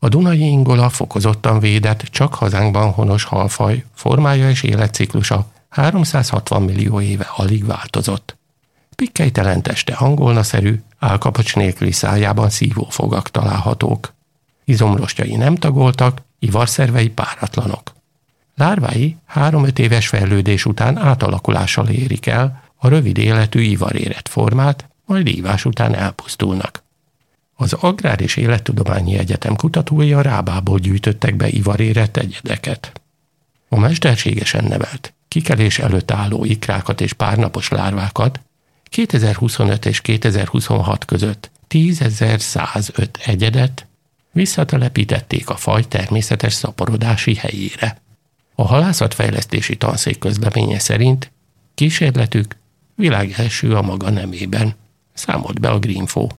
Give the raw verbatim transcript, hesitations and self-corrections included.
A dunai ingola fokozottan védett, csak hazánkban honos halfaj, formája és életciklusa háromszázhatvan millió éve alig változott. Pikkelytelen teste angolnaszerű, állkapocs nélküli szájában szívófogak találhatók. Izomrostjai nem tagoltak, ivarszervei páratlanok. Lárvái három-öt éves fejlődés után átalakulással érik el a rövid életű ivarérett formát, majd ívás után elpusztulnak. Az Agrár- és Élettudományi Egyetem kutatói a Rábából gyűjtöttek be ivarérett egyedeket. A mesterségesen nevelt, kikelés előtt álló ikrákat és párnapos lárvákat kétezer-huszonöt és kétezer-huszonhat között tízezer-százöt egyedet visszatelepítették a faj természetes szaporodási helyére. A halászatfejlesztési tanszék közleménye szerint kísérletük világelső a maga nemében, számolt be a Greenfo.